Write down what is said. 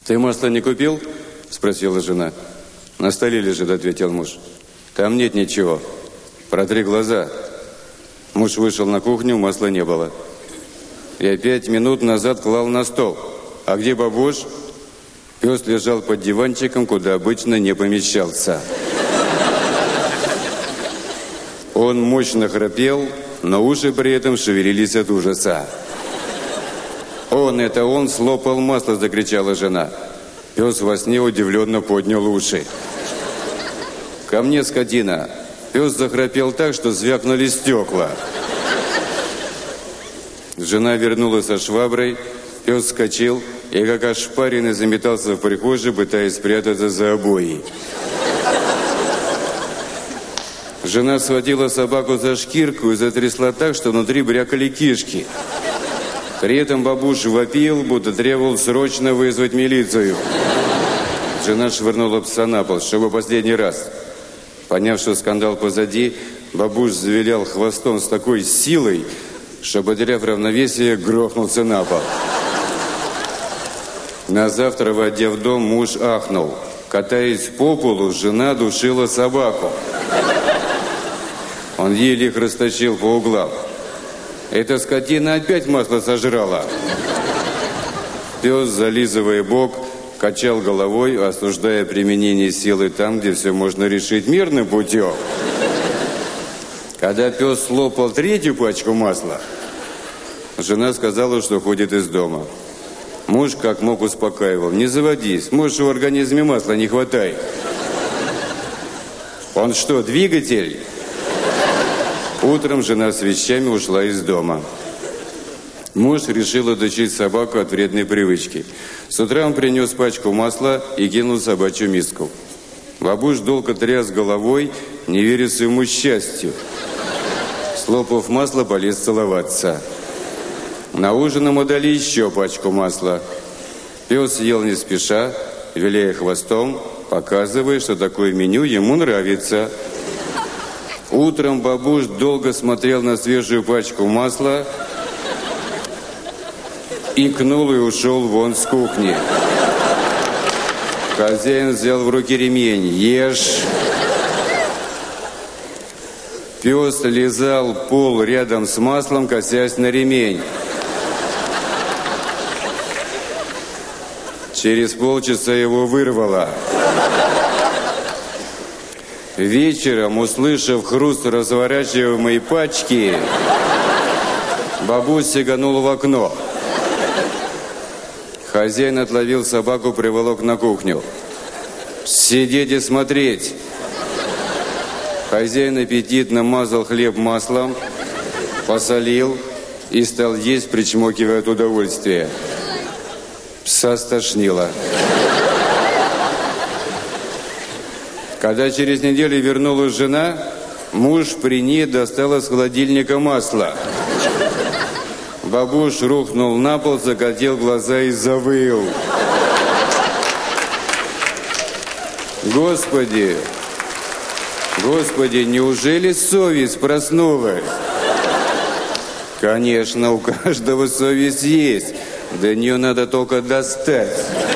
Ты масло не купил? Спросила жена. На столе лежит, ответил муж. Там нет ничего. Протри глаза. Муж вышел на кухню, масла не было. Я 5 минут назад клал на стол. А где бабуш? Пес лежал под диванчиком, куда обычно не помещался. Он мощно храпел, но уши при этом шевелились от ужаса. Это он слопал масло, закричала жена. Пес во сне удивленно поднял уши. Ко мне, скотина. Пес захрапел так, что звякнули стекла. Жена вернулась со шваброй, пес вскочил и, как ошпаренный, заметался в прихожей, пытаясь спрятаться за обои. Жена схватила собаку за шкирку и затрясла так, что внутри брякали кишки. При этом бабуш вопил, будто требовал срочно вызвать милицию. Жена швырнула пса на пол, чтобы последний раз. Поняв, что скандал позади, бабуш завилял хвостом с такой силой, что, потеряв равновесие, грохнулся на пол. На завтра, войдя в дом, муж ахнул. Катаясь по полу, жена душила собаку. Он еле их растащил по углам. Эта скотина опять масло сожрала. Пес, зализывая бок, качал головой, осуждая применение силы там, где все можно решить мирным путем. Когда пес слопал 3-ю пачку масла, жена сказала, что ходит из дома. Муж как мог успокаивал. Не заводись, может, в организме масла не хватает. Он что, двигатель? Утром жена с вещами ушла из дома. Муж решил отучить собаку от вредной привычки. С утра он принес пачку масла и кинул в собачью миску. Бабуш долго тряс головой, не веря своему счастью. Слопав масло, полез целоваться. На ужин ему дали еще пачку масла. Пес ел не спеша, виляя хвостом, показывая, что такое меню ему нравится. Утром бабуш долго смотрел на свежую пачку масла, икнул и ушел вон с кухни. Хозяин взял в руки ремень. Ешь. Пес лизал пол рядом с маслом, косясь на ремень. Через полчаса его вырвало. Вечером, услышав хруст разворачиваемой пачки, бабусь сиганул в окно. Хозяин отловил собаку, приволок на кухню. Сидеть и смотреть. Хозяин аппетитно мазал хлеб маслом, посолил и стал есть, причмокивая от удовольствия. Пса стошнило. Когда через неделю вернулась жена, муж при ней достал из холодильника масло. Бабуш рухнул на пол, закатил глаза и завыл. Господи, Господи, неужели совесть проснулась? Конечно, у каждого совесть есть. До нее надо только достать.